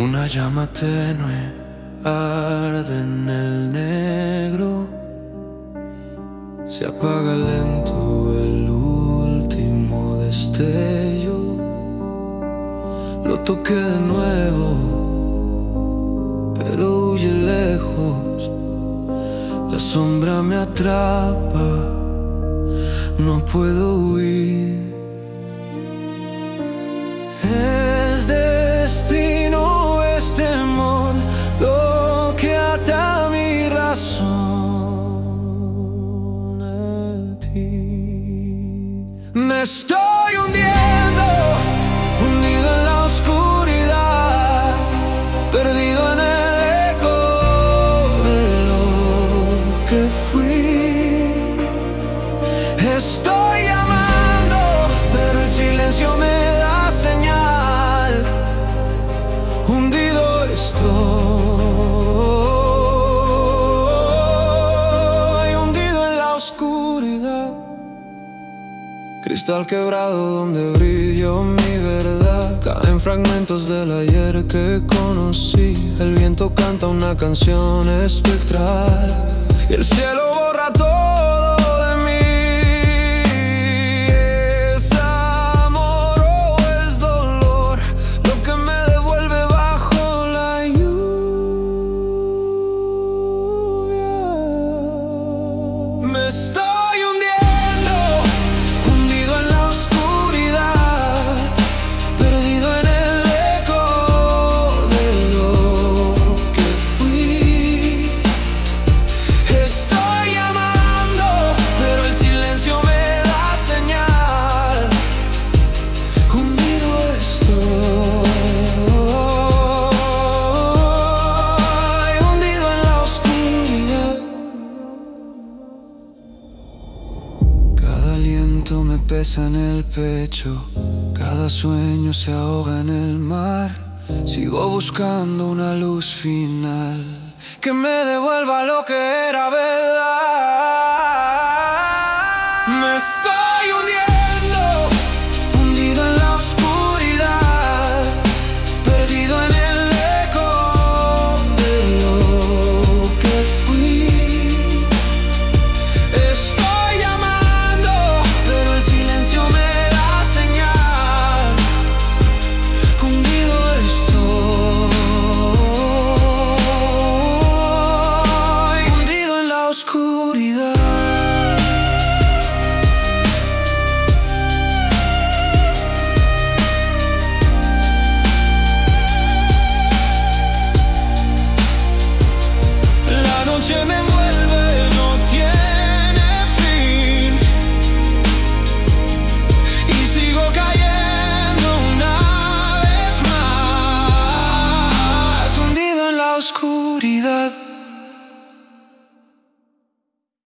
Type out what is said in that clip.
Una llama tenue arde en el negro. Se apaga lento el último destello. Lo toqué de nuevo, pero huye lejos. La sombra me atrapa, no puedo huir. Es destino, es temor, lo que ata mi razón a ti. Me estoy hundiendo, hundido en la oscuridad, perdido en el eco de lo que fui. Estoy llamando, pero el silencio me da señal. Hundido estoy, hundido en la oscuridad. Cristal quebrado donde brilló mi verdad. Caen fragmentos del ayer que conocí. El viento canta una canción espectral y el cielo borra todo de mí. ¿Es amor o es dolor lo que me devuelve bajo la lluvia? Me estoy hundiendo, hundido en la oscuridad, perdido en el eco de lo que fui. Estoy llamando, pero el silencio me da señal. Hundido estoy, hundido en la oscuridad. Cada aliento me pesa en el pecho, cada sueño se ahoga en el mar. Sigo buscando una luz final que me devuelva lo que era verdad. Me estoy